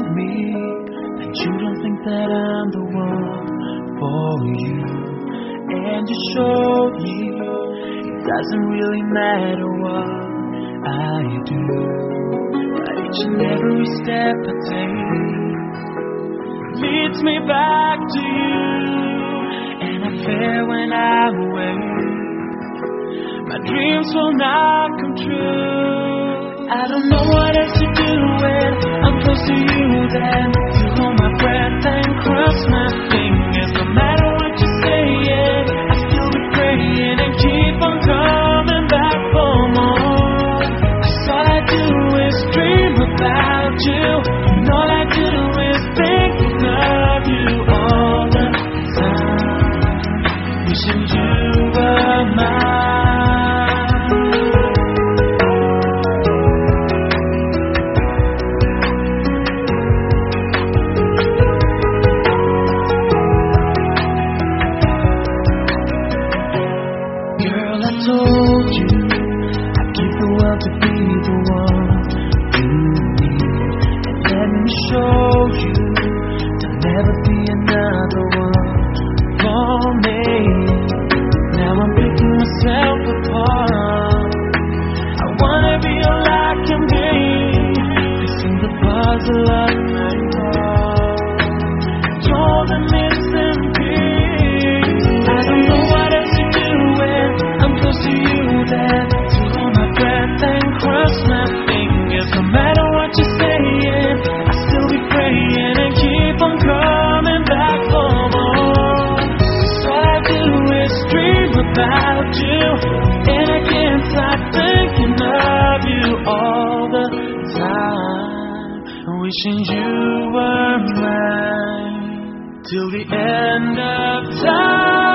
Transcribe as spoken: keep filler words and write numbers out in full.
me, and you don't think that I'm the one for you. And you showed me it doesn't really matter what I do, but each and every step I take leads me back to you. And I fear when I'm away, my dreams will not come true. I don't know what else to do when I'm close to you. Then to hold my breath and cross my fingers. No matter what you're saying, I still be praying and keep on coming back for more. 'Cause all I do is dream about you, and all I do is think of you all the time, wishing you were mine. Told you I'd give the world to be the one you need, and let me show you there'll never be another one for me. Now I'm picking myself apart. I wanna be all I can be, fixing the puzzle of my heart. You're the missing piece. I don't know what else to do when I'm close to you. Then to hold my breath and cross my fingers. No matter what you're saying, I still be praying and keep on coming back for more. 'Cause all I do is dream about you, and I can't stop thinking of you all the time, wishing you were mine till the end of time.